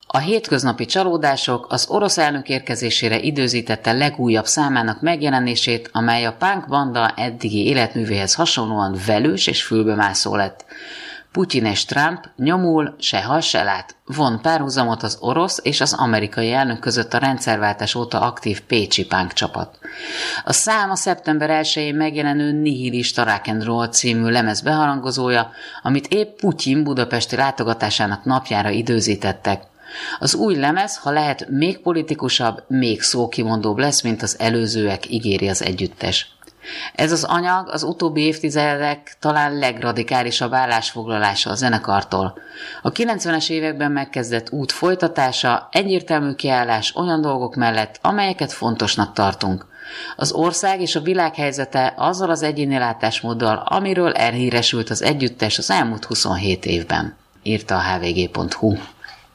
A hétköznapi csalódások az orosz elnök érkezésére időzítette legújabb számának megjelenését, amely a punk banda eddigi életművéhez hasonlóan velős és fülbemászó lett. Putyin és Trump nyomul, se hal, se lát. Von párhuzamot az orosz és az amerikai elnök között a rendszerváltás óta aktív pécsi punk csapat. A szám a szeptember 1-én megjelenő Nihilista Rock and Roll című lemez beharangozója, amit épp Putyin budapesti látogatásának napjára időzítettek. Az új lemez, ha lehet, még politikusabb, még szókimondóbb lesz, mint az előzőek, ígéri az együttes. Ez az anyag az utóbbi évtizedek talán legradikálisabb állásfoglalása a zenekartól. A 90-es években megkezdett út folytatása, egyértelmű kiállás olyan dolgok mellett, amelyeket fontosnak tartunk. Az ország és a világ helyzete azzal az egyéni látásmóddal, amiről elhíresült az együttes az elmúlt 27 évben, írta a hvg.hu.